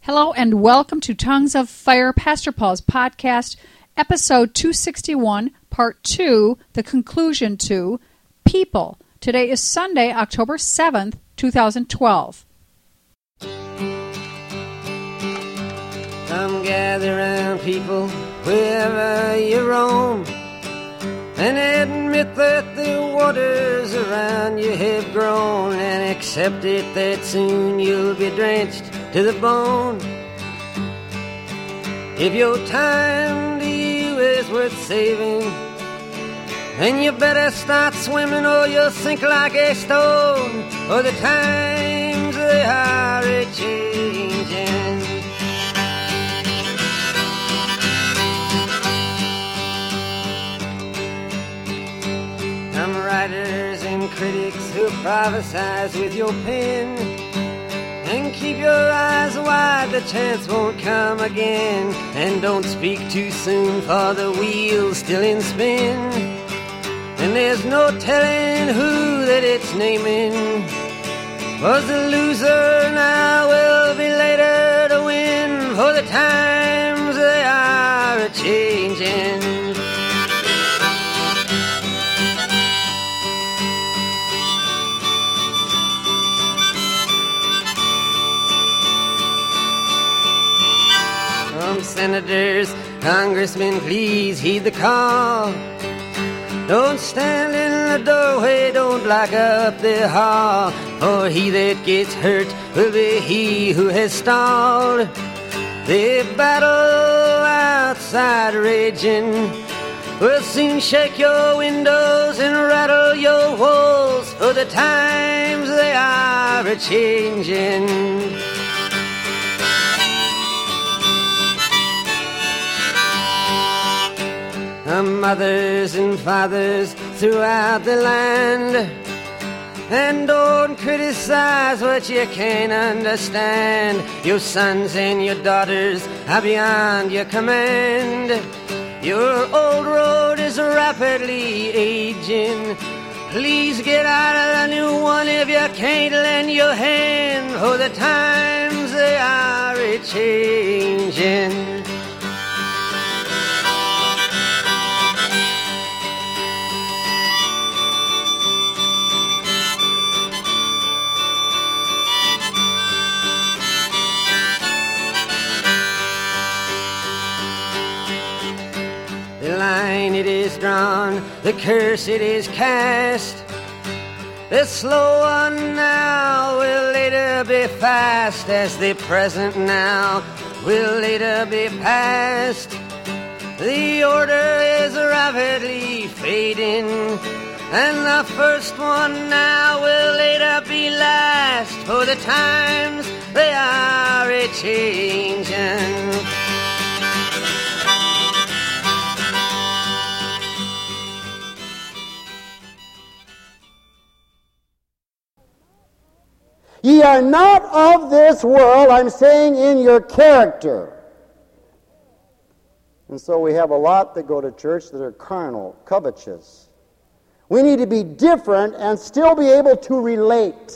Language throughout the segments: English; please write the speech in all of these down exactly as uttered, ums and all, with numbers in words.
Hello and welcome to Tongues of Fire, Pastor Paul's podcast, episode two sixty-one, part two, the conclusion to People. Today is Sunday, October seventh, two thousand twelve. Come gather round, people, wherever you roam, and admit that the waters around you have grown, and accept it that soon you'll be drenched to the bone. If your time to you is worth saving, then you better start swimming or you'll sink like a stone, for the times they are a-changing. Some writers and critics who prophesize with your pen, and keep your eyes wide, the chance won't come again. And don't speak too soon, for the wheel's still in spin, and there's no telling who that it's naming. Was the loser now will be later to win, for the times they are a-changing. Senators, congressmen, please heed the call. Don't stand in the doorway, don't block up the hall, for he that gets hurt will be he who has stalled. The battle outside raging will soon shake your windows and rattle your walls, for the times they are a-changing. Mothers and fathers throughout the land, and don't criticize what you can't understand. Your sons and your daughters are beyond your command. Your old road is rapidly aging. Please get out of the new one if you can't lend your hand, for the times they are a-changing. The line it is drawn, the curse it is cast. The slow one now will later be fast, as the present now will later be past. The order is rapidly fading, and the first one now will later be last, for the times they are a-changing. Ye are not of this world, I'm saying in your character. And so we have a lot that go to church that are carnal, covetous. We need to be different and still be able to relate.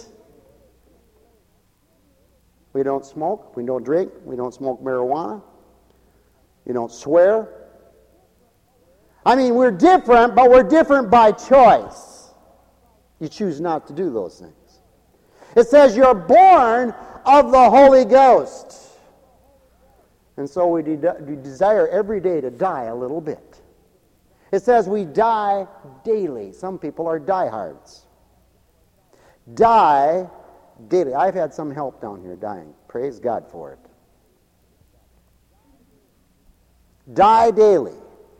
We don't smoke, we don't drink, we don't smoke marijuana, we don't swear. I mean, we're different, but we're different by choice. You choose not to do those things. It says you're born of the Holy Ghost. And so we, de- we desire every day to die a little bit. It says we die daily. Some people are diehards. Die daily. I've had some help down here dying. Praise God for it. Die daily.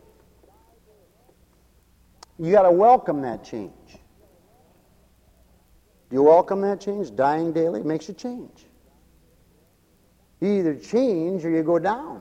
You got to welcome that change. Do you welcome that change? Dying daily makes you change. You either change or you go down.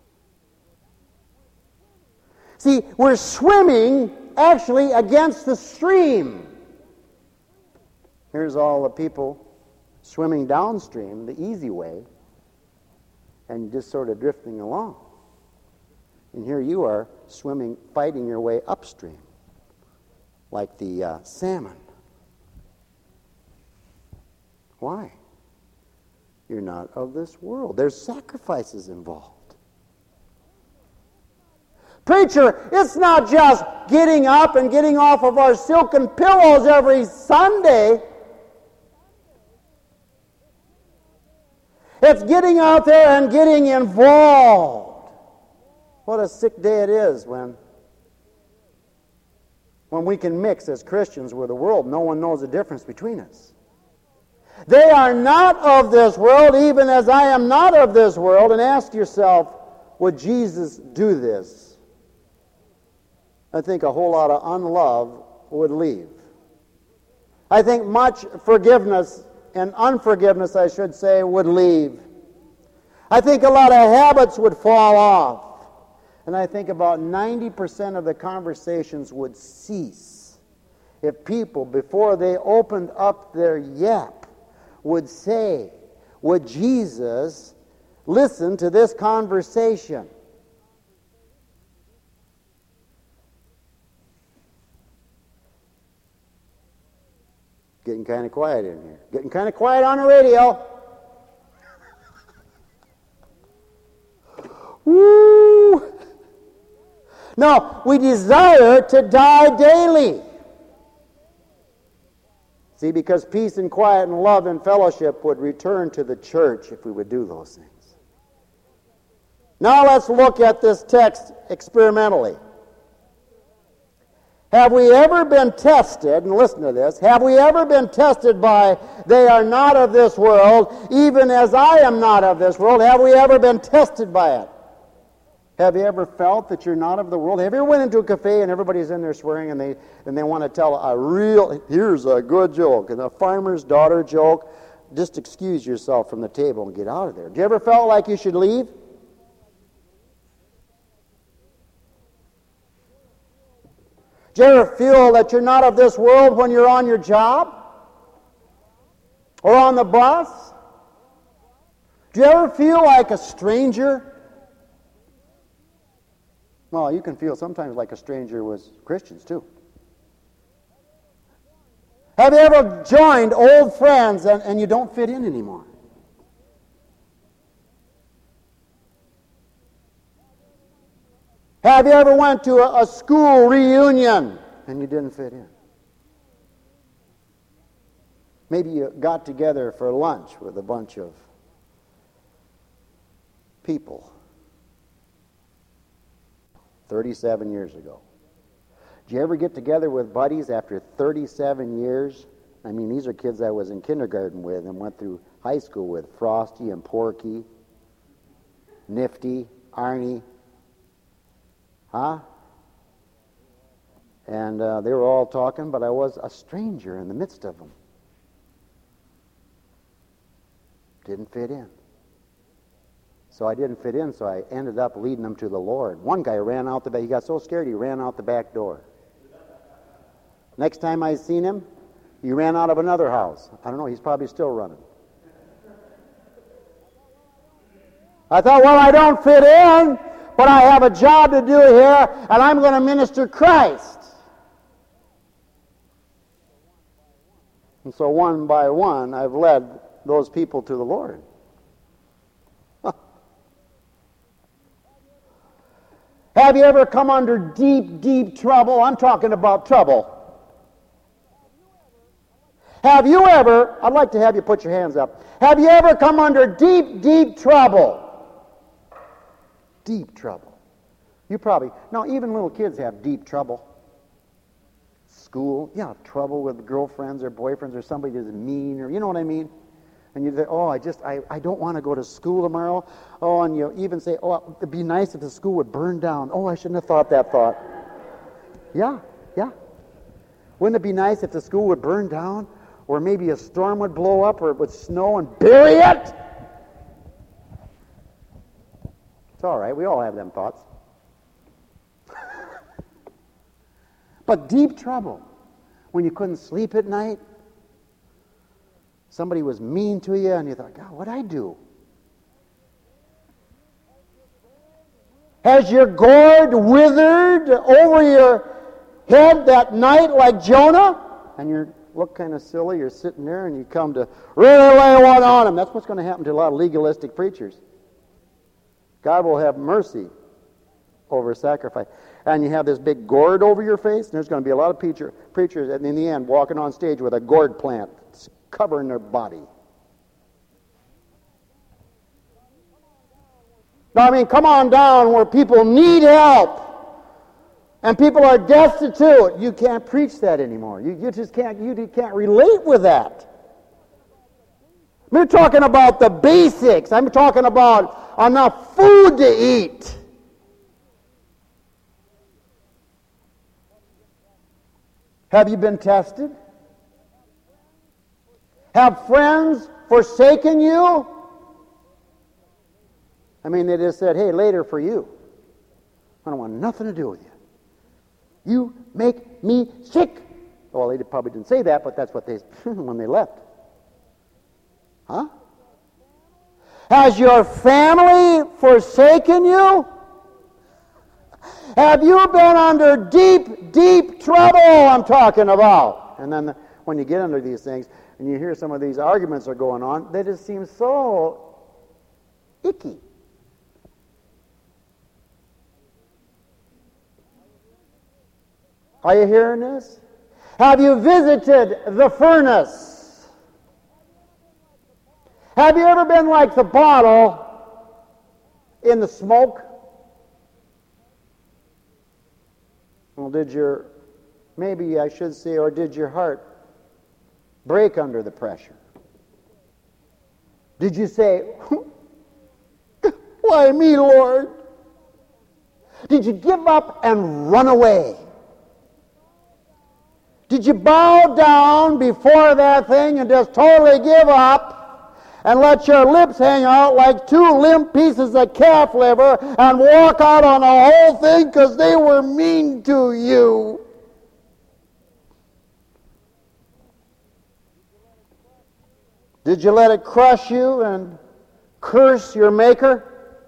See, we're swimming actually against the stream. Here's all the people swimming downstream, the easy way, and just sort of drifting along. And here you are swimming, fighting your way upstream, like the uh, salmon. Why? You're not of this world. There's sacrifices involved. Preacher, it's not just getting up and getting off of our silken pillows every Sunday. It's getting out there and getting involved. What a sick day it is when, when we can mix as Christians with the world. No one knows the difference between us. They are not of this world, even as I am not of this world. And ask yourself, would Jesus do this? I think a whole lot of unlove would leave. I think much forgiveness and unforgiveness, I should say, would leave. I think a lot of habits would fall off. And I think about ninety percent of the conversations would cease if people, before they opened up their yap, would say, would Jesus listen to this conversation? Getting kind of quiet in here. Getting kind of quiet on the radio. Woo! No, we desire to die daily. See, because peace and quiet and love and fellowship would return to the church if we would do those things. Now let's look at this text experimentally. Have we ever been tested, and listen to this, have we ever been tested by, they are not of this world, even as I am not of this world? Have we ever been tested by it? Have you ever felt that you're not of the world? Have you ever went into a cafe and everybody's in there swearing and they and they want to tell a real, here's a good joke, and a farmer's daughter joke? Just excuse yourself from the table and get out of there. Do you ever felt like you should leave? Do you ever feel that you're not of this world when you're on your job? Or on the bus? Do you ever feel like a stranger? Well, you can feel sometimes like a stranger with Christians too. Have you ever joined old friends and, and you don't fit in anymore? Have you ever went to a, a school reunion and you didn't fit in? Maybe you got together for lunch with a bunch of people thirty-seven years ago. Did you ever get together with buddies after thirty-seven years? I mean, these are kids I was in kindergarten with and went through high school with. Frosty and Porky, Nifty, Arnie. Huh? And uh, they were all talking, but I was a stranger in the midst of them. Didn't fit in. So I didn't fit in, so I ended up leading them to the Lord. One guy ran out the back. He got so scared he ran out the back door. Next time I seen him, he ran out of another house. I don't know, he's probably still running. I thought, well, I don't fit in, but I have a job to do here, and I'm going to minister Christ. And so one by one, I've led those people to the Lord. Huh. Have you ever come under deep, deep trouble? I'm talking about trouble. Have you ever, I'd like to have you put your hands up. Have you ever come under deep, deep trouble? Deep trouble. You probably, no, even little kids have deep trouble. School, yeah, trouble with girlfriends or boyfriends or somebody who's mean, or you know what I mean? And you say, oh, I just, I, I don't want to go to school tomorrow. Oh, and you even say, oh, it'd be nice if the school would burn down. Oh, I shouldn't have thought that thought. Yeah, yeah. Wouldn't it be nice if the school would burn down? Or maybe a storm would blow up, or it would snow and bury it? It's all right. We all have them thoughts. But deep trouble, when you couldn't sleep at night, somebody was mean to you, and you thought, God, what'd I do? Has your gourd withered over your head that night like Jonah? And you're look kind of silly. You're sitting there and you come to really lay one on them. That's what's going to happen to a lot of legalistic preachers. God will have mercy over sacrifice. And you have this big gourd over your face, and there's going to be a lot of preacher, preachers, and in the end, walking on stage with a gourd plant covering their body. Now, I mean, come on down where people need help. And people are destitute. You can't preach that anymore. You, you just can't, you can't relate with that. We're talking about the basics. I'm talking about enough food to eat. Have you been tested? Have friends forsaken you? I mean, they just said, hey, later for you. I don't want nothing to do with you. You make me sick. Well, they probably didn't say that, but that's what they when they left. Huh? Has your family forsaken you? Have you been under deep, deep trouble, I'm talking about? And then the, when you get under these things, and you hear some of these arguments are going on, they just seem so icky. Are you hearing this? Have you visited the furnace? Have you ever been like the bottle in the smoke? Well, did your, maybe I should say, or did your heart break under the pressure? Did you say, why me, Lord? Did you give up and run away? Did you bow down before that thing and just totally give up and let your lips hang out like two limp pieces of calf liver and walk out on the whole thing because they were mean to you? Did you let it crush you and curse your Maker?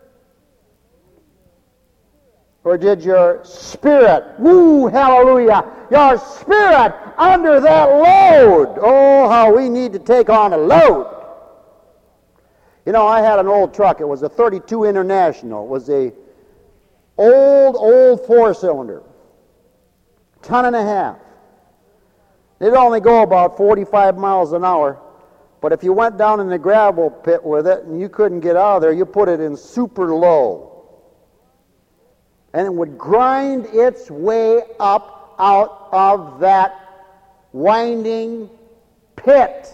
Or did your spirit, woo, hallelujah, your spirit under that load? Oh, how we need to take on a load. You know, I had an old truck. It was a thirty-two International. It was a old, old four-cylinder. Ton and a half. It'd only go about forty-five miles an hour. But if you went down in the gravel pit with it and you couldn't get out of there, you put it in super low. And it would grind its way up out of that winding pit.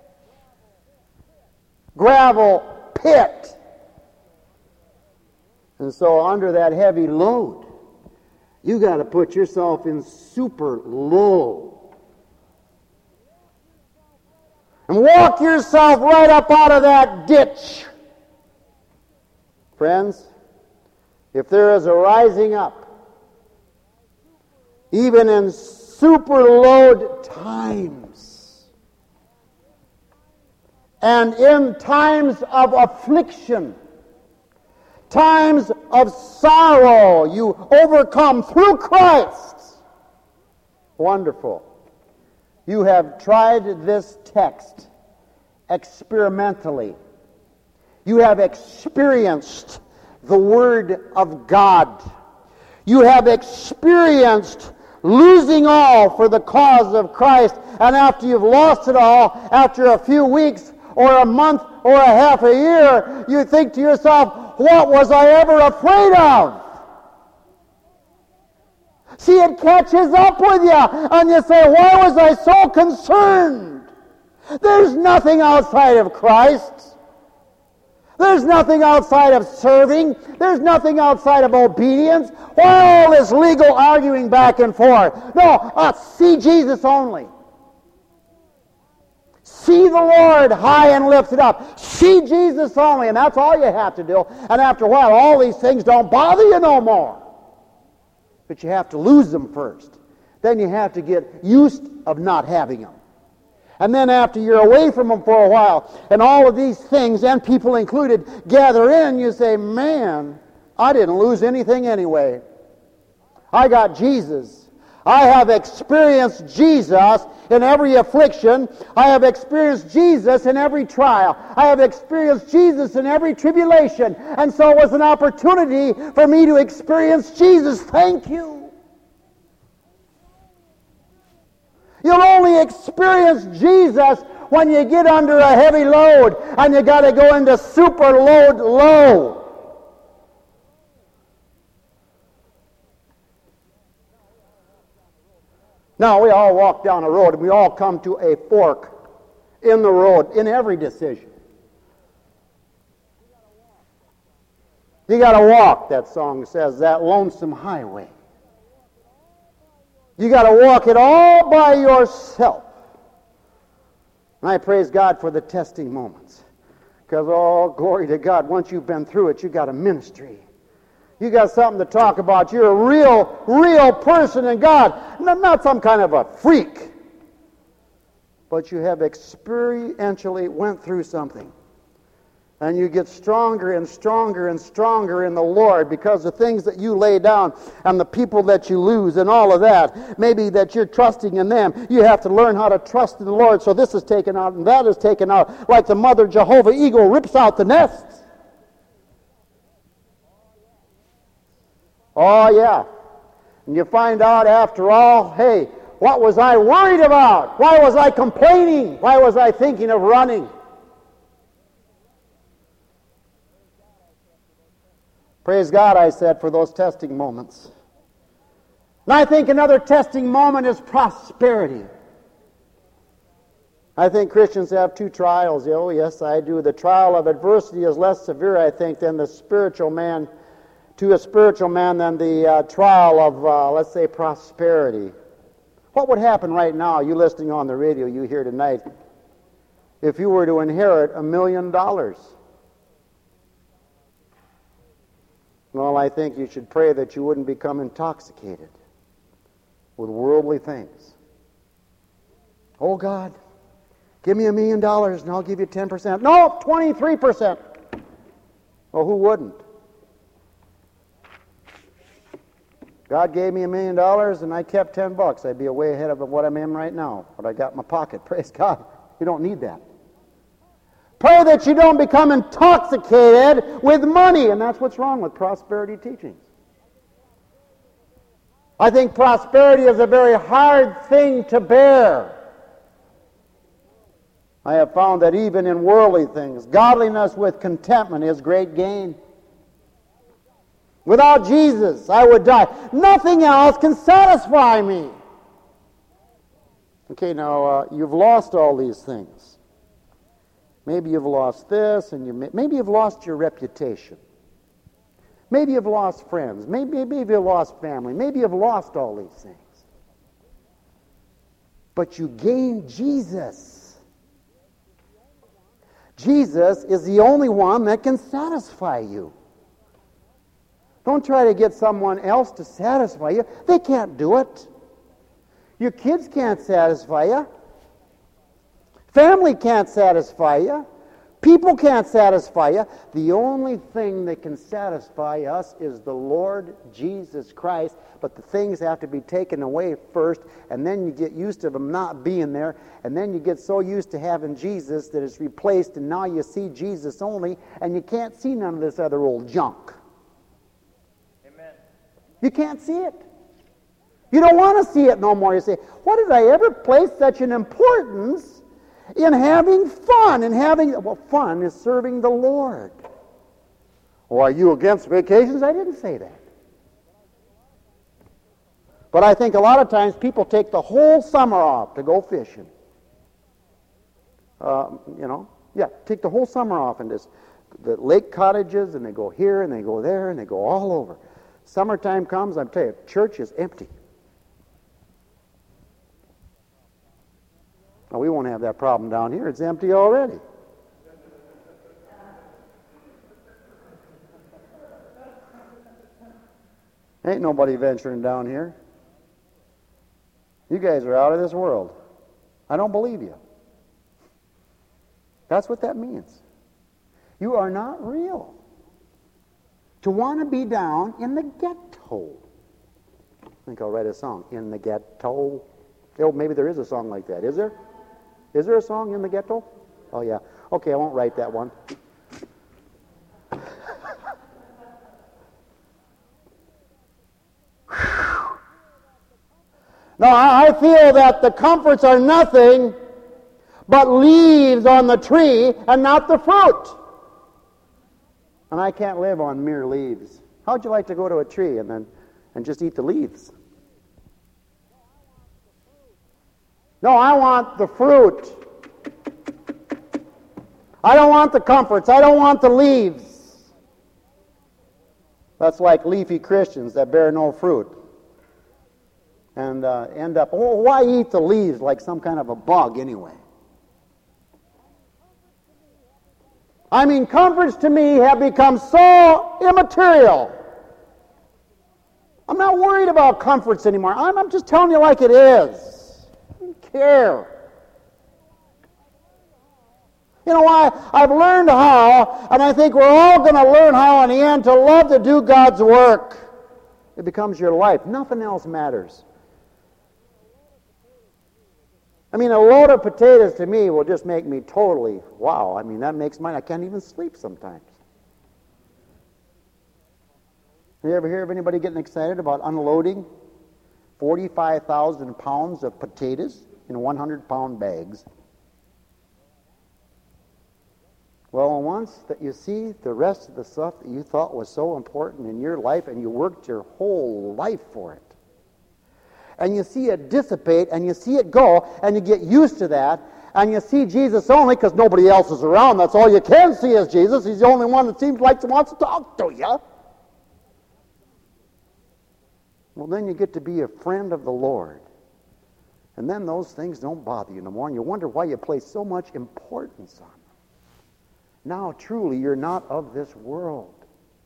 Gravel pit. And so under that heavy load, you got to put yourself in super low. And walk yourself right up out of that ditch. Friends, if there is a rising up, even in superload times, and in times of affliction, times of sorrow, you overcome through Christ. Wonderful. You have tried this text experimentally. You have experienced the Word of God. You have experienced losing all for the cause of Christ, and after you've lost it all, after a few weeks or a month or a half a year, you think to yourself, what was I ever afraid of? See, it catches up with you, and you say, why was I so concerned? There's nothing outside of Christ. There's nothing outside of serving. There's nothing outside of obedience. Why all this legal arguing back and forth? No, uh, see Jesus only. See the Lord high and lifted up. See Jesus only, and that's all you have to do. And after a while, all these things don't bother you no more. But you have to lose them first. Then you have to get used of not having them. And then after you're away from them for a while, and all of these things, and people included, gather in, you say, man, I didn't lose anything anyway. I got Jesus. I have experienced Jesus in every affliction. I have experienced Jesus in every trial. I have experienced Jesus in every tribulation. And so it was an opportunity for me to experience Jesus. Thank you. You'll only experience Jesus when you get under a heavy load and you got to go into super load low. Now, we all walk down a road and we all come to a fork in the road in every decision. You got to walk, that song says, that lonesome highway. You got to walk it all by yourself. And I praise God for the testing moments. Because, oh, glory to God, once you've been through it, you got a ministry. You got something to talk about. You're a real, real person in God. Not some kind of a freak. But you have experientially went through something. And you get stronger and stronger and stronger in the Lord because the things that you lay down and the people that you lose and all of that, maybe that you're trusting in them, you have to learn how to trust in the Lord. So this is taken out and that is taken out. Like the mother Jehovah eagle rips out the nests. Oh, yeah. And you find out after all, hey, what was I worried about? Why was I complaining? Why was I thinking of running? Praise God, I said, for those testing moments. And I think another testing moment is prosperity. I think Christians have two trials. Oh, yes, I do. The trial of adversity is less severe, I think, than the spiritual man to a spiritual man than the uh, trial of, uh, let's say, prosperity. What would happen right now, you listening on the radio, you here tonight, if you were to inherit a million dollars? Well, I think you should pray that you wouldn't become intoxicated with worldly things. Oh, God, give me a million dollars and I'll give you ten percent. No, twenty-three percent. Well, who wouldn't? God gave me a million dollars and I kept ten bucks. I'd be way ahead of what I'm in right now. What I got in my pocket. Praise God. You don't need that. Pray that you don't become intoxicated with money. And that's what's wrong with prosperity teachings. I think prosperity is a very hard thing to bear. I have found that even in worldly things, godliness with contentment is great gain. Without Jesus, I would die. Nothing else can satisfy me. Okay, now, uh, you've lost all these things. Maybe you've lost this, and you may, maybe you've lost your reputation. Maybe you've lost friends. Maybe, maybe you've lost family. Maybe you've lost all these things. But you gained Jesus. Jesus is the only one that can satisfy you. Don't try to get someone else to satisfy you. They can't do it. Your kids can't satisfy you. Family can't satisfy you. People can't satisfy you. The only thing that can satisfy us is the Lord Jesus Christ. But the things have to be taken away first, and then you get used to them not being there, and then you get so used to having Jesus that it's replaced, and now you see Jesus only, and you can't see none of this other old junk. You can't see it. You don't want to see it no more. You say, what did I ever place such an importance in having fun? And having, well, fun is serving the Lord. Or are you against vacations? I didn't say that. But I think a lot of times people take the whole summer off to go fishing. Uh, you know, yeah, take the whole summer off in this, the lake cottages, and they go here and they go there and they go all over. Summertime comes, I'm telling you, church is empty. Now, we won't have that problem down here. It's empty already. Ain't nobody venturing down here. You guys are out of this world. I don't believe you. That's what that means. You are not real. To want to be down in the ghetto. I think I'll write a song. In the ghetto. Oh, maybe there is a song like that. Is there? Is there a song in the ghetto? Oh, yeah. Okay, I won't write that one. No, I feel that the comforts are nothing but leaves on the tree and not the fruit. And I can't live on mere leaves. How'd you like to go to a tree and then and just eat the leaves? No, I want the fruit. I don't want the comforts. I don't want the leaves. That's like leafy Christians that bear no fruit. And uh, end up, oh, why eat the leaves like some kind of a bug anyway? I mean, comforts to me have become so immaterial. I'm not worried about comforts anymore. I'm, I'm just telling you like it is. I don't care. You know why? I've learned how, and I think we're all going to learn how in the end to love to do God's work. It becomes your life. Nothing else matters. I mean, a load of potatoes to me will just make me totally, wow. I mean, that makes mine. I can't even sleep sometimes. You ever hear of anybody getting excited about unloading forty-five thousand pounds of potatoes in one hundred pound bags? Well, once that you see the rest of the stuff that you thought was so important in your life and you worked your whole life for it, and you see it dissipate, and you see it go, and you get used to that, and you see Jesus only because nobody else is around. That's all you can see is Jesus. He's the only one that seems like he wants to talk to you. Well, then you get to be a friend of the Lord. And then those things don't bother you no more, and you wonder why you place so much importance on them. Now, truly, you're not of this world.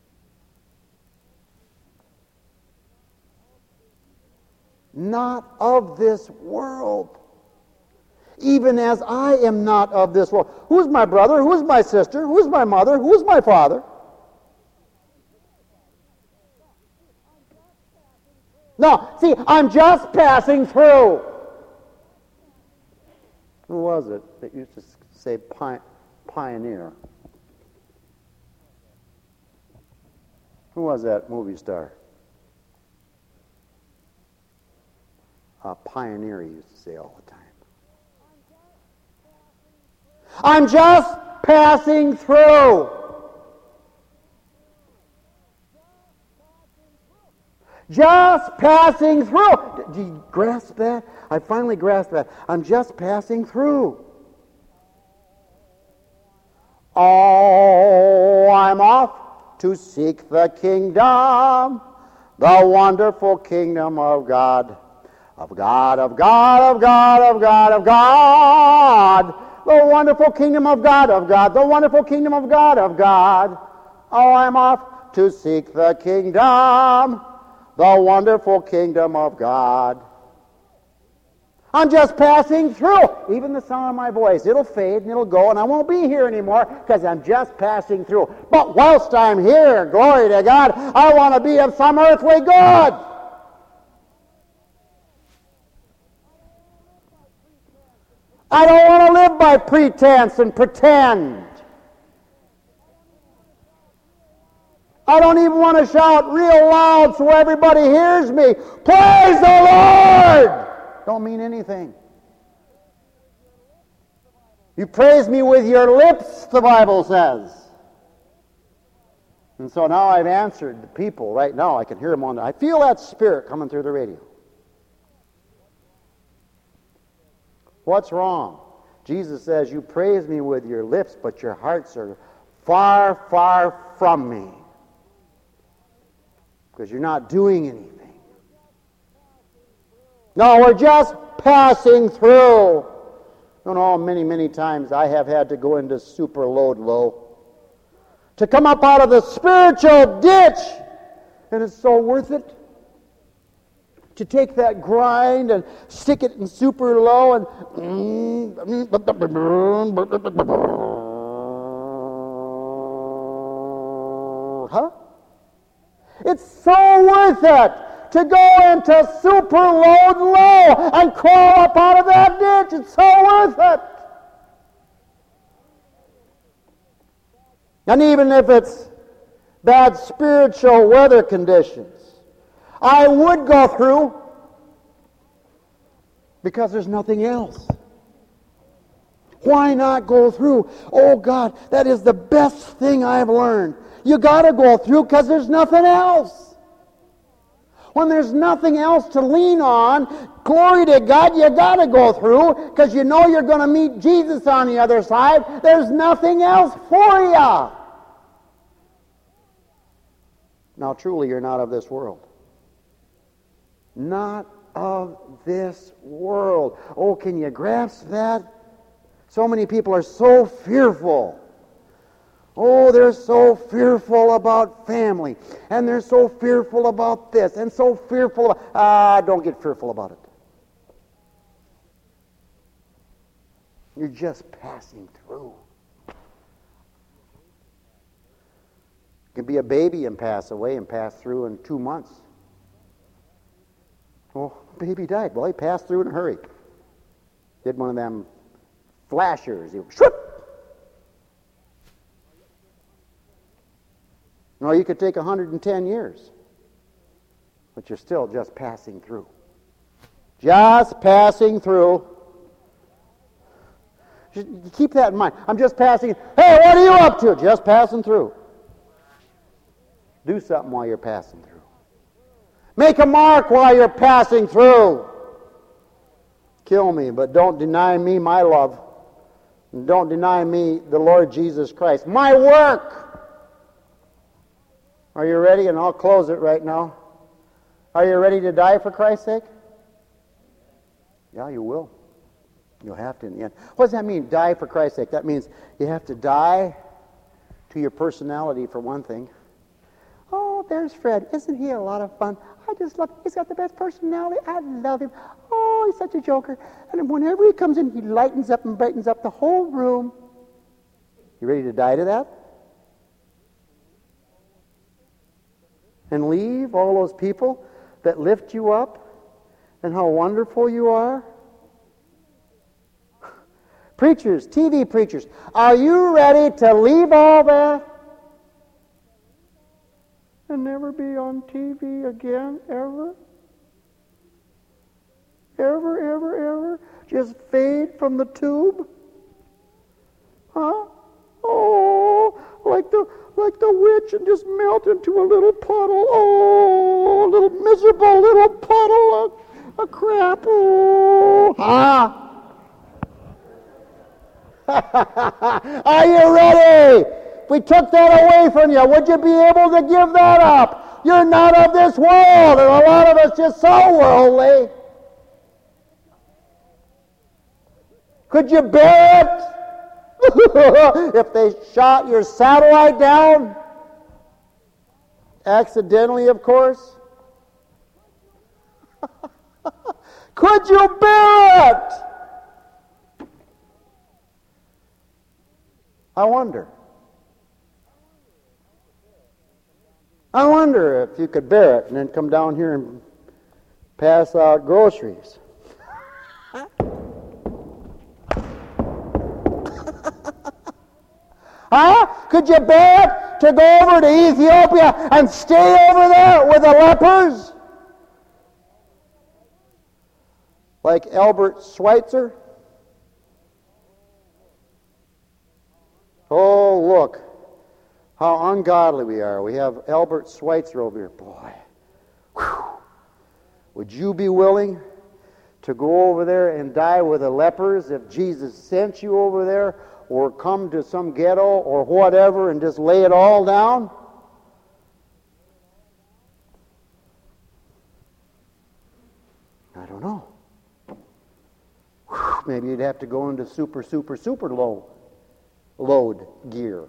Not of this world. Even as I am not of this world. Who's my brother? Who's my sister? Who's my mother? Who's my father? No, see, I'm just passing through. Who was it that used to say pi- pioneer? Who was that movie star? A pioneer, he used to say all the time. I'm just passing through. Just passing through. Do you grasp that? I finally grasped that. I'm just passing through. Oh, I'm off to seek the kingdom, the wonderful kingdom of God. Of God, of God, of God, of God, of God. The wonderful kingdom of God, of God. The wonderful kingdom of God, of God. Oh, I'm off to seek the kingdom, the wonderful kingdom of God. I'm just passing through. Even the sound of my voice, it'll fade and it'll go, and I won't be here anymore because I'm just passing through. But whilst I'm here, glory to God, I want to be of some earthly good. I don't want to live by pretense and pretend. I don't even want to shout real loud so everybody hears me. Praise the Lord! Don't mean anything. You praise me with your lips, the Bible says. And so now I've answered the people right now. I can hear them on the... I feel that spirit coming through the radio. What's wrong? Jesus says, you praise me with your lips, but your hearts are far, far from me. Because you're not doing anything. No, we're just passing through. You know, many, many times I have had to go into super load low to come up out of the spiritual ditch. And it's so worth it to take that grind and stick it in super low and huh? It's so worth it to go into super load low and crawl up out of that ditch. It's so worth it. And even if it's bad spiritual weather conditions, I would go through because there's nothing else. Why not go through? Oh God, that is the best thing I've learned. You got to go through because there's nothing else. When there's nothing else to lean on, glory to God, you got to go through because you know you're going to meet Jesus on the other side. There's nothing else for you. Now, truly, you're not of this world. Not of this world. Oh, can you grasp that? So many people are so fearful. Oh, they're so fearful about family. And they're so fearful about this. And so fearful about... Ah, don't get fearful about it. You're just passing through. You can be a baby and pass away and pass through in two months. Oh, baby died. Well, he passed through in a hurry. Did one of them flashers. He whoop. No, you could take one hundred ten years, but you're still just passing through. Just passing through. Just keep that in mind. I'm just passing. Hey, what are you up to? Just passing through. Do something while you're passing through. Make a mark while you're passing through. Kill me, but don't deny me my love. And don't deny me the Lord Jesus Christ. My work. Are you ready? And I'll close it right now. Are you ready to die for Christ's sake? Yeah, you will. You'll have to in the end. What does that mean, die for Christ's sake? That means you have to die to your personality for one thing. Oh, there's Fred. Isn't he a lot of fun? I just love him. He's got the best personality. I love him. Oh, he's such a joker. And whenever he comes in, he lightens up and brightens up the whole room. You ready to die to that? And leave all those people that lift you up and how wonderful you are? Preachers, T V preachers, are you ready to leave all that? And never be on T V again, ever? Ever, ever, ever? Just fade from the tube? Huh? Oh, like the like the witch and just melt into a little puddle. Oh, a little miserable little puddle of, of crap. Oh, huh? Are you ready? If we took that away from you, would you be able to give that up? You're not of this world, and a lot of us just so worldly. Could you bear it? If they shot your satellite down? Accidentally, of course. Could you bear it? I wonder. I wonder if you could bear it and then come down here and pass out groceries. Huh? Could you bear it to go over to Ethiopia and stay over there with the lepers? Like Albert Schweitzer? Oh, look how ungodly we are. We have Albert Schweitzer over here. Boy, whew. Would you be willing to go over there and die with the lepers if Jesus sent you over there, or come to some ghetto or whatever and just lay it all down? I don't know. Whew. Maybe you'd have to go into super, super, super low load gear.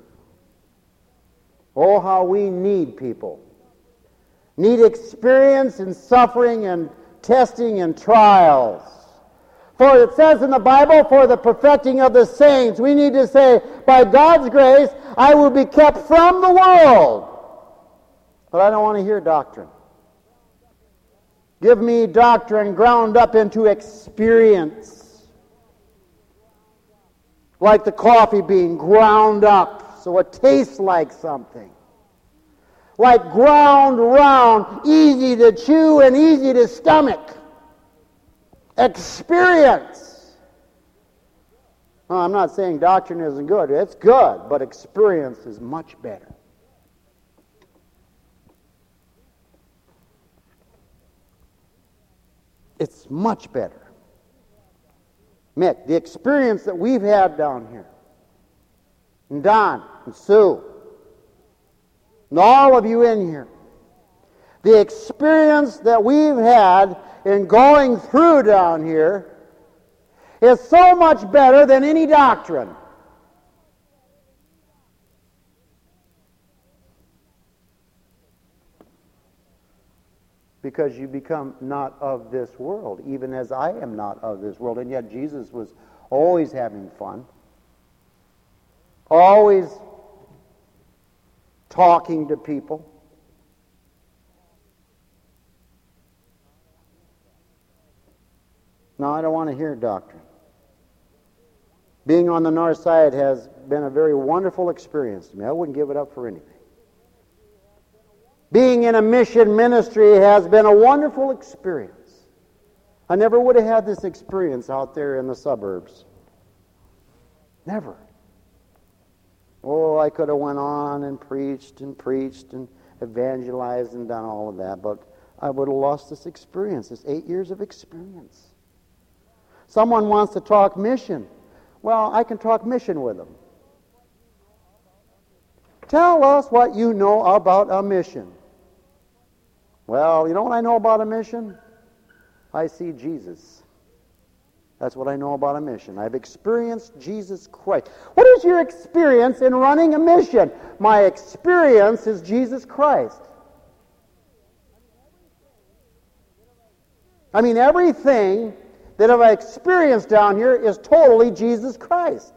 Oh, how we need people. Need experience in suffering and testing and trials. For it says in the Bible, for the perfecting of the saints. We need to say, by God's grace, I will be kept from the world. But I don't want to hear doctrine. Give me doctrine ground up into experience. Like the coffee bean ground up so it tastes like something. Like ground round, easy to chew and easy to stomach. Experience. Well, I'm not saying doctrine isn't good. It's good, but experience is much better. It's much better. Mick, the experience that we've had down here, and Don, and Sue, and all of you in here, the experience that we've had in going through down here is so much better than any doctrine. Because you become not of this world, even as I am not of this world. And yet Jesus was always having fun, always talking to people. No, I don't want to hear doctrine. Being on the north side has been a very wonderful experience to me. I wouldn't give it up for anything. Being in a mission ministry has been a wonderful experience. I never would have had this experience out there in the suburbs. Never. Oh, I could have went on and preached and preached and evangelized and done all of that, but I would have lost this experience, this eight years of experience. Someone wants to talk mission. Well, I can talk mission with them. Tell us what you know about a mission. Well, you know what I know about a mission? I see Jesus. That's what I know about a mission. I've experienced Jesus Christ. What is your experience in running a mission? My experience is Jesus Christ. I mean, everything that I've experienced down here is totally Jesus Christ.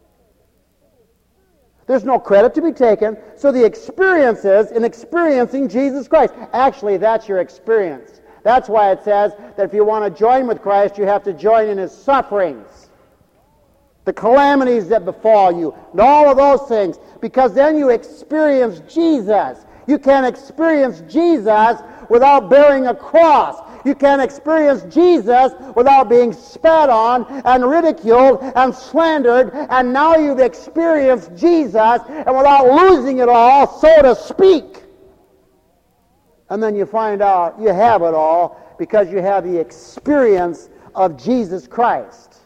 There's no credit to be taken, so the experience is in experiencing Jesus Christ. Actually, that's your experience. That's why it says that if you want to join with Christ, you have to join in His sufferings, the calamities that befall you, and all of those things, because then you experience Jesus. You can't experience Jesus without bearing a cross. You can't experience Jesus without being spat on and ridiculed and slandered, and now you've experienced Jesus and without losing it all, so to speak. And then you find out you have it all because you have the experience of Jesus Christ.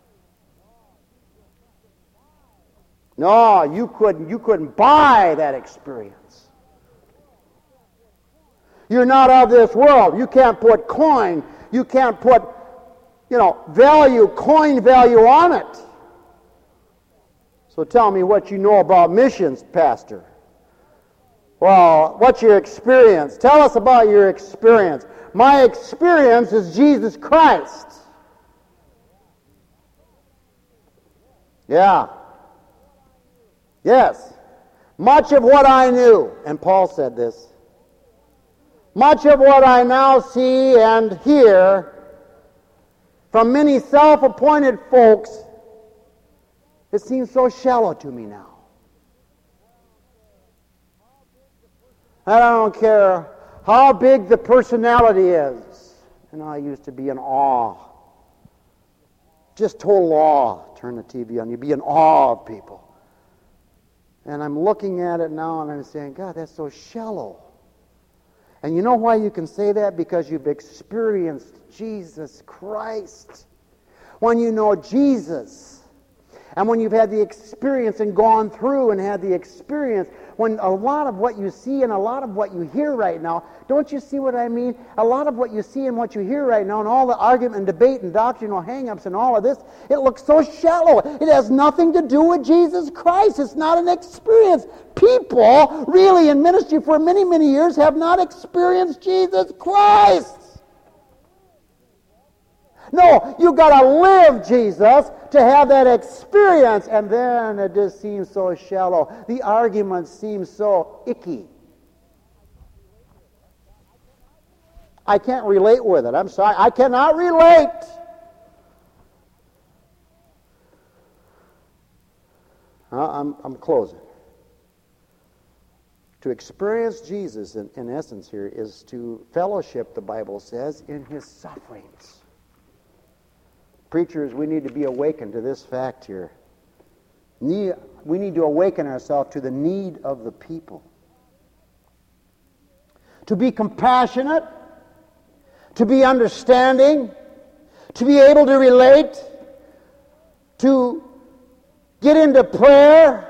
No, you couldn't, you couldn't buy that experience. You're not of this world. You can't put coin, you can't put, you know, value, coin value on it. So tell me what you know about missions, Pastor. Well, what's your experience? Tell us about your experience. My experience is Jesus Christ. Yeah. Yes. Much of what I knew, and Paul said this, much of what I now see and hear from many self-appointed folks, it seems so shallow to me now. And I don't care how big the personality is. And I used to be in awe. Just total awe. Turn the T V on. You'd be in awe of people. And I'm looking at it now and I'm saying, God, that's so shallow. And you know why you can say that? Because you've experienced Jesus Christ. When you know Jesus, and when you've had the experience and gone through and had the experience, when a lot of what you see and a lot of what you hear right now, don't you see what I mean? A lot of what you see and what you hear right now and all the argument and debate and doctrinal hang-ups and all of this, it looks so shallow. It has nothing to do with Jesus Christ. It's not an experience. People really in ministry for many, many years have not experienced Jesus Christ. No, you've got to live Jesus to have that experience, and then it just seems so shallow. The argument seems so icky. I can't relate with it. I'm sorry. I cannot relate. Uh, I'm, I'm closing. To experience Jesus, in, in essence here, is to fellowship, the Bible says, in His sufferings. Preachers, we need to be awakened to this fact here. Need, we need to awaken ourselves to the need of the people. To be compassionate, to be understanding, to be able to relate, to get into prayer,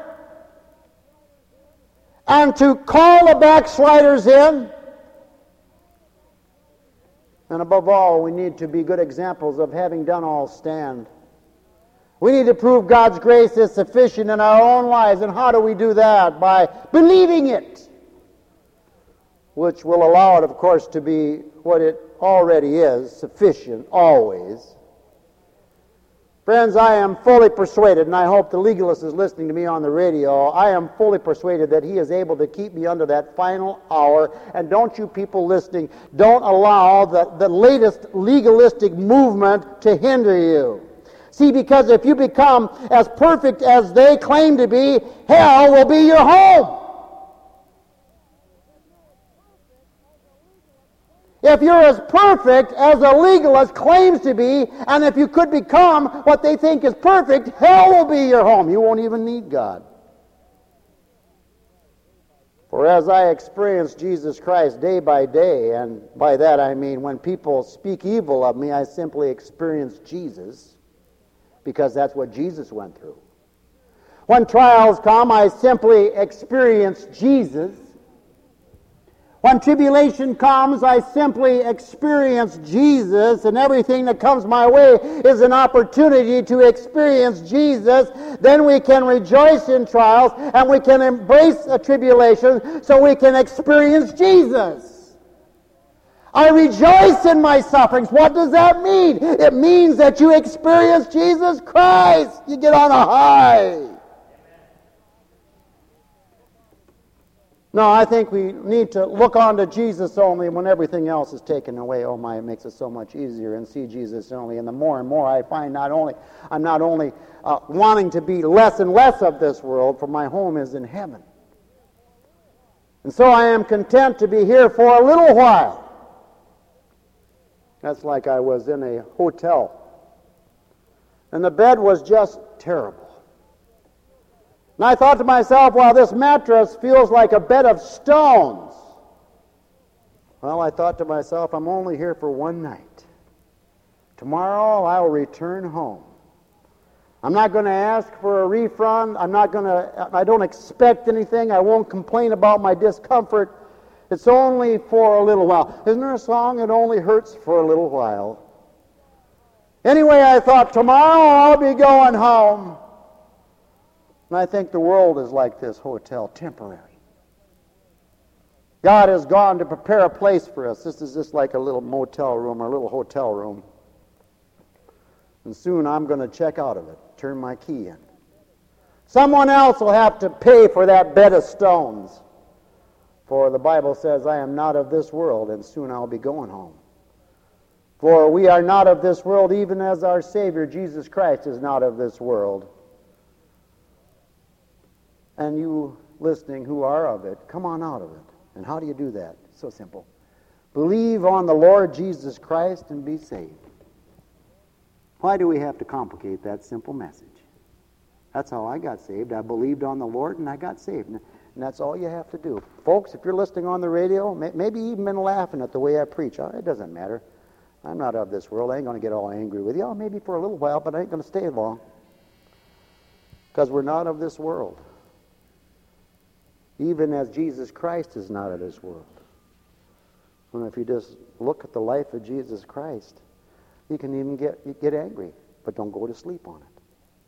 and to call the backsliders in. And above all, we need to be good examples of having done all stand. We need to prove God's grace is sufficient in our own lives. And how do we do that? By believing it, which will allow it, of course, to be what it already is, sufficient always. Friends, I am fully persuaded, and I hope the legalist is listening to me on the radio, I am fully persuaded that he is able to keep me under that final hour. And don't you people listening, don't allow the, the latest legalistic movement to hinder you. See, because if you become as perfect as they claim to be, hell will be your home. If you're as perfect as a legalist claims to be, and if you could become what they think is perfect, hell will be your home. You won't even need God. For as I experience Jesus Christ day by day, and by that I mean when people speak evil of me, I simply experience Jesus, because that's what Jesus went through. When trials come, I simply experience Jesus. When tribulation comes, I simply experience Jesus, and everything that comes my way is an opportunity to experience Jesus. Then we can rejoice in trials, and we can embrace a tribulation so we can experience Jesus. I rejoice in my sufferings. What does that mean? It means that you experience Jesus Christ. You get on a high. No, I think we need to look on to Jesus only when everything else is taken away. Oh my, it makes it so much easier, and see Jesus only. And the more and more I find not only I'm not only uh, wanting to be less and less of this world, for my home is in heaven. And so I am content to be here for a little while. That's like I was in a hotel, and the bed was just terrible. And I thought to myself, well, this mattress feels like a bed of stones. Well, I thought to myself, I'm only here for one night. Tomorrow I'll return home. I'm not going to ask for a refund. I'm not going to, I don't expect anything. I won't complain about my discomfort. It's only for a little while. Isn't there a song, it only hurts for a little while? Anyway, I thought, tomorrow I'll be going home. And I think the world is like this hotel, temporary. God has gone to prepare a place for us. This is just like a little motel room or a little hotel room. And soon I'm going to check out of it, turn my key in. Someone else will have to pay for that bed of stones. For the Bible says, I am not of this world, and soon I'll be going home. For we are not of this world, even as our Savior, Jesus Christ, is not of this world. And you listening who are of it, come on out of it. And how do you do that? It's so simple. Believe on the Lord Jesus Christ and be saved. Why do we have to complicate that simple message? That's how I got saved. I believed on the Lord and I got saved. And that's all you have to do. Folks, if you're listening on the radio, maybe even been laughing at the way I preach, it doesn't matter. I'm not of this world. I ain't going to get all angry with you. Oh, maybe for a little while, but I ain't going to stay long. Because we're not of this world. Even as Jesus Christ is not of this world. And if you just look at the life of Jesus Christ, you can even get, get angry, but don't go to sleep on it.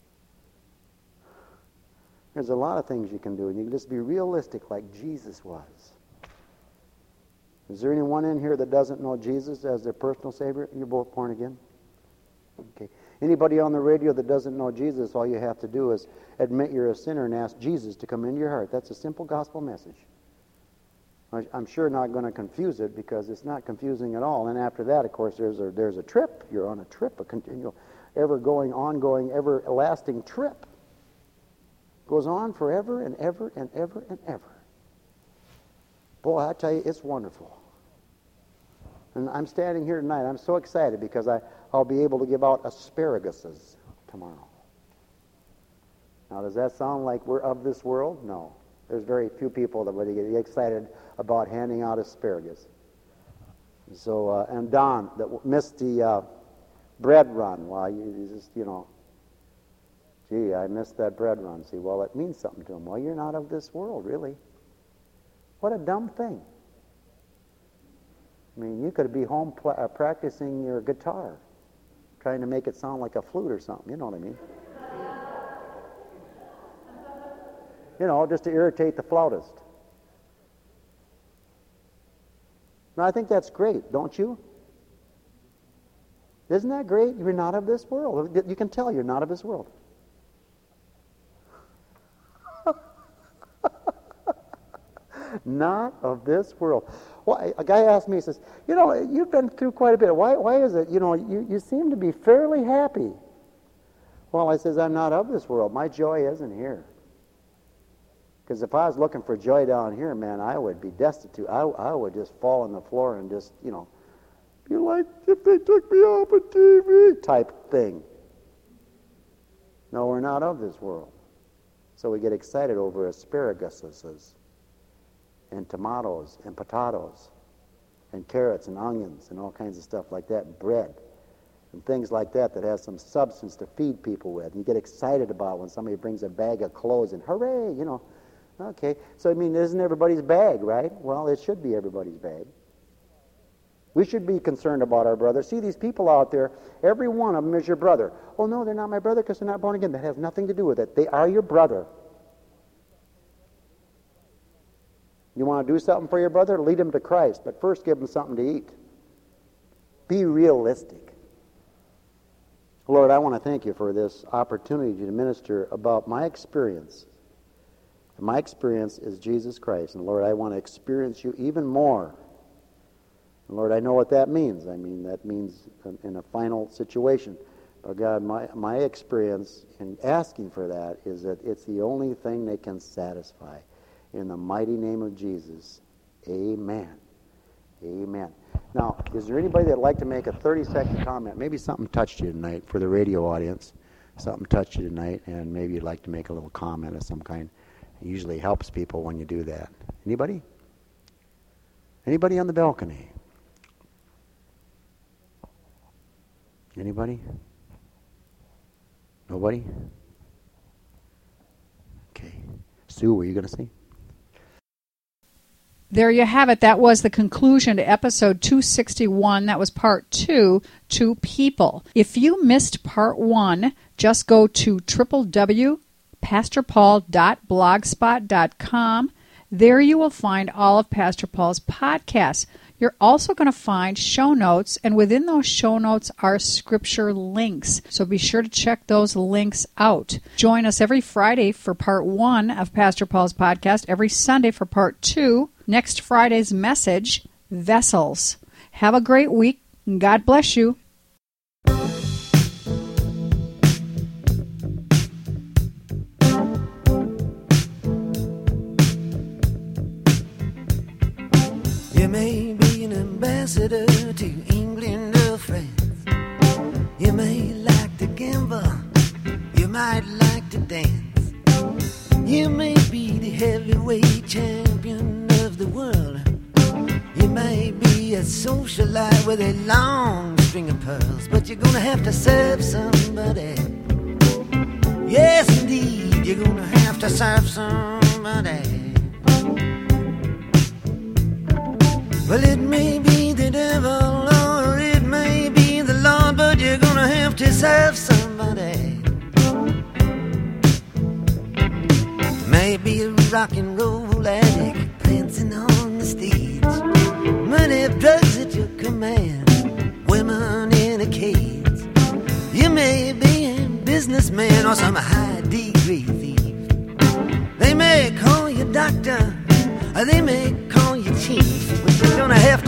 There's a lot of things you can do, and you can just be realistic like Jesus was. Is there anyone in here that doesn't know Jesus as their personal Savior? You're both born again? Okay. Anybody on the radio that doesn't know Jesus, all you have to do is admit you're a sinner and ask Jesus to come into your heart. That's a simple gospel message. I- I'm sure not going to confuse it because it's not confusing at all. And after that, of course, there's a, there's a trip. You're on a trip, a continual, ever-going, ongoing, everlasting trip. Goes on forever and ever and ever and ever. Boy, I tell you, it's wonderful. And I'm standing here tonight. I'm so excited because I, I'll be able to give out asparaguses tomorrow. Now, does that sound like we're of this world? No. There's very few people that would get excited about handing out asparagus. So, uh, and Don, that missed the uh, bread run. Well, you, you just, you know, gee, I missed that bread run. See, well, it means something to him. Well, you're not of this world, really. What a dumb thing. I mean, you could be home pl- uh, practicing your guitar, trying to make it sound like a flute or something. You know what I mean? You know, just to irritate the flautist. Now, I think that's great, don't you? Isn't that great? You're not of this world. You can tell you're not of this world. Not of this world. Well, a guy asked me, he says, you know, you've been through quite a bit. Why, why is it, you know, you, you seem to be fairly happy. Well, I says, I'm not of this world. My joy isn't here. Because if I was looking for joy down here, man, I would be destitute. I, I would just fall on the floor and just, you know, be like, if they took me off of T V type thing. No, we're not of this world. So we get excited over asparaguses and tomatoes and potatoes and carrots and onions and all kinds of stuff like that, and bread and things like that that has some substance to feed people with. And you get excited about when somebody brings a bag of clothes and hooray, you know. Okay, so I mean, isn't everybody's bag, right? Well, it should be everybody's bag. We should be concerned about our brother. See, these people out there, every one of them is your brother. Oh, no, they're not my brother because they're not born again. That has nothing to do with it. They are your brother. You want to do something for your brother? Lead him to Christ, but first give him something to eat. Be realistic. Lord, I want to thank you for this opportunity to minister about my experience. And my experience is Jesus Christ. And Lord, I want to experience you even more. And Lord, I know what that means. I mean, that means in a final situation. But God, my, my experience in asking for that is that it's the only thing that can satisfy. In the mighty name of Jesus, amen. Amen. Now, is there anybody that'd like to make a thirty-second comment? Maybe something touched you tonight for the radio audience. Something touched you tonight, and maybe you'd like to make a little comment of some kind. It usually helps people when you do that. Anybody? Anybody on the balcony? Anybody? Nobody? Okay. Sue, were you going to say? There you have it. That was the conclusion to episode two sixty-one. That was part two, Two People. If you missed part one, just go to w w w dot pastor paul dot blogspot dot com. There you will find all of Pastor Paul's podcasts. You're also going to find show notes, and within those show notes are scripture links. So be sure to check those links out. Join us every Friday for part one of Pastor Paul's podcast, every Sunday for part two. Next Friday's message, Vessels. Have a great week, and God bless you. You may be an ambassador to England or France. You may like to gamble. You might like to dance. You may be the heavyweight champion of the world. You may be a socialite with a long string of pearls, but you're gonna have to serve somebody. Yes, indeed, you're gonna have to serve somebody. Well, it may be the devil or it may be the Lord, but you're gonna have to serve somebody. Maybe a rock and roll addict prancing on the stage, money, drugs at your command, women in a cage. You may be a businessman or some high degree thief. They may call you doctor or they may call you chief.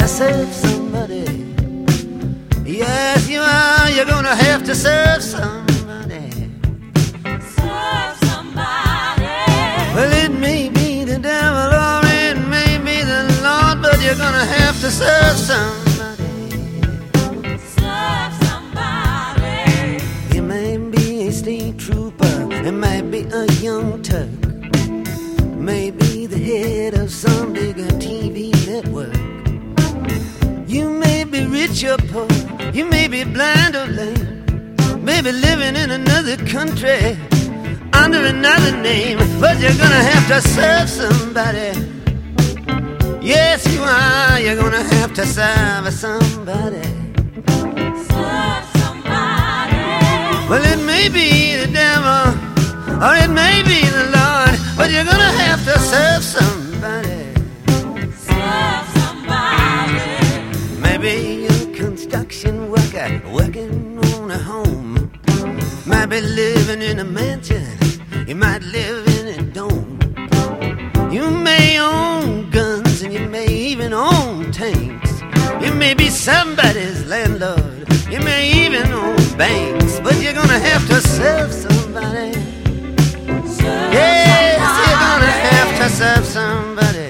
serve somebody. Yes, you are. You're gonna have to serve somebody. Serve somebody. Well, it may be the devil or it may be the Lord, but you're gonna have to serve somebody. Serve somebody. You may be a state trooper, it might be a young Turk, maybe the head of some bigger T V network. You may be rich or poor, you may be blind or lame, maybe living in another country under another name, but you're gonna have to serve somebody. Yes, you are. You're gonna have to serve somebody. Serve somebody. Well, it may be the devil or it may be the Lord, but you're gonna have to serve somebody. Serve somebody. Maybe you're a construction worker working on a home. Might be living in a mansion, you might live in a dome. You may own guns and you may even own tanks. You may be somebody's landlord, you may even own banks, but you're gonna have to serve somebody. Serve Yes, somebody. you're gonna have to serve somebody.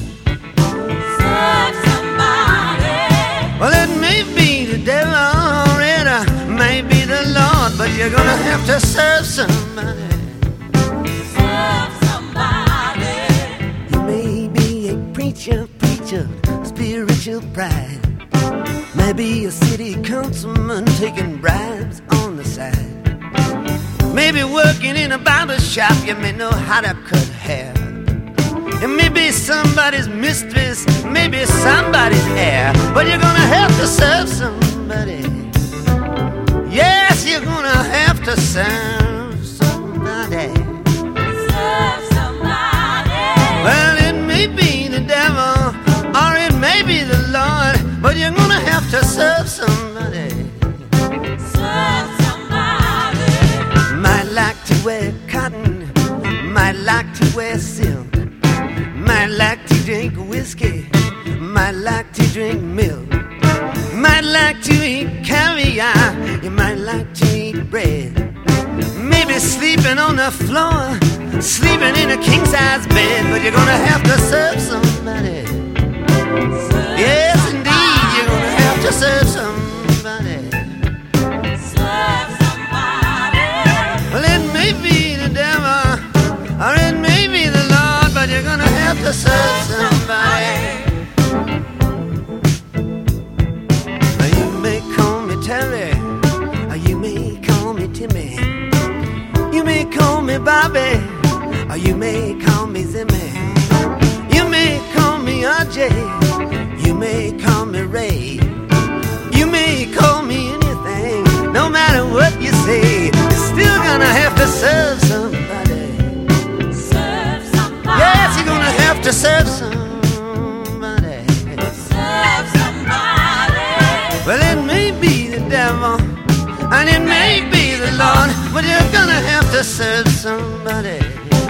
Serve somebody. Well, it may be the devil or it uh, may be the Lord, but you're gonna have to serve somebody. Serve somebody. You may be a preacher, preacher, spiritual pride. Maybe a city councilman taking bribes on the side. Maybe working in a barber shop, you may know how to cut hair. You may be somebody's mistress, maybe somebody's heir, but you're gonna have to serve somebody. Yes, you're gonna have to serve somebody. Serve somebody. Well, it may be the devil or it may be the Lord, but you're gonna have to serve somebody. Serve somebody. Might like to wear cotton, might like to wear silk, might like to drink whiskey, might like to drink milk, might like to eat caviar, you might like to eat bread. Maybe sleeping on the floor, sleeping in a king-size bed, but you're gonna have to serve somebody. Serve Yes, indeed, you're gonna somebody. have to serve somebody. Serve somebody. Well, it may be the devil or it may be the Lord, but you're gonna have to serve somebody. Now, you may call me Terry, or you may call me Timmy. You may call me Bobby, or you may call me Zimmy. You may call me R J, you may call me Ray. You may call me anything, no matter what you say, you're still gonna have to serve somebody. Serve somebody. Yes, you're gonna have to serve somebody. Serve somebody. Well, it may be the devil and it may be the Lord, but you're gonna have to serve somebody.